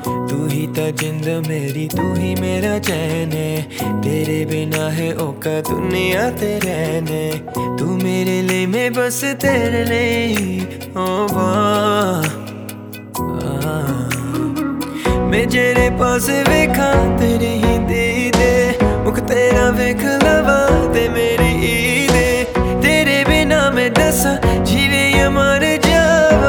तू ही ता जिंद मेरी, तू ही मेरा चैन है। तेरे बिना है औका दुनिया ते रहने। तू मेरे लिए, मैं बस तेरे लिए। ओ वाह, मैं जेरे पास वेखा तेरे ही दीदे, मुख तेरा वेख लवा ते मेरी ईदे। तेरे बिना मैं दसा जीवे या मर जावा,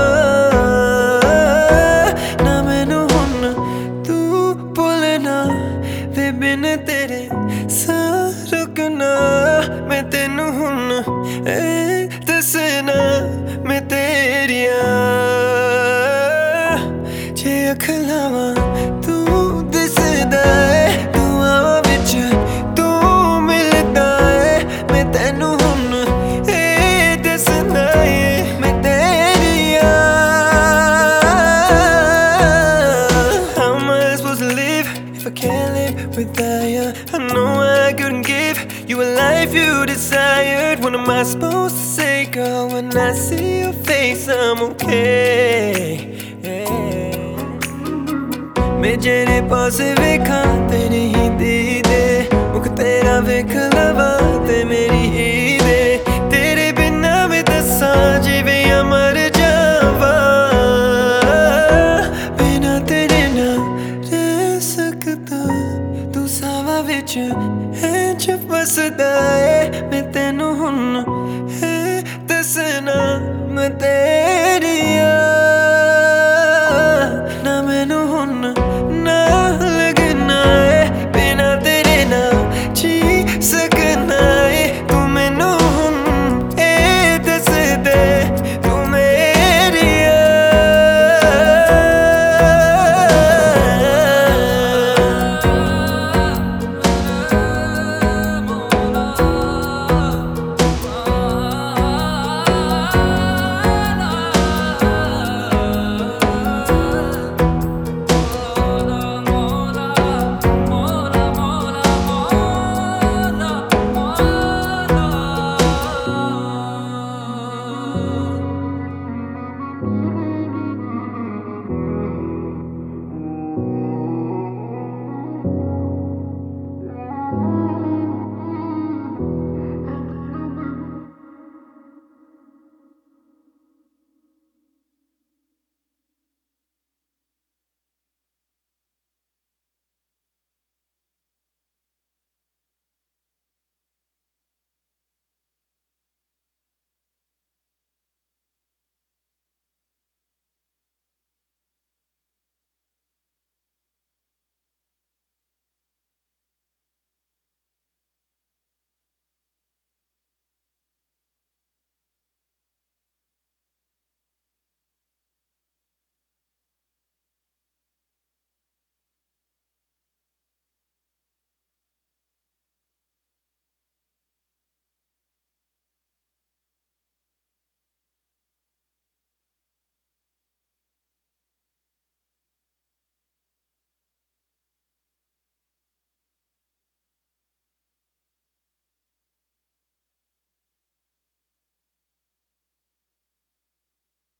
ना मैनू हुन तू भुलना वे बिन तेरे सा रुकना। मैं तेनू हुन दसना मैं तेरिया, जे अख लावां तू दिसदा है, दुआवां विच तू मिलदा है। मैं तेनू हुन दसना है मैं तेरिया। How am I supposed to live if I can't live without you? I know I couldn't give you a life you desired. What am I supposed to say, girl, when I see your face? I'm okay. मैं जेरे पास वेखा तेरे ही दीदे, मुख तेरा वेख लवा ते मेरी ईदे। तेरे बिना मैं दसा जीवे या मर जावा, बिना तेरे ना रह सकता। तू सावा विच है च बसदा है, मैं तेनू हुन दसना मैं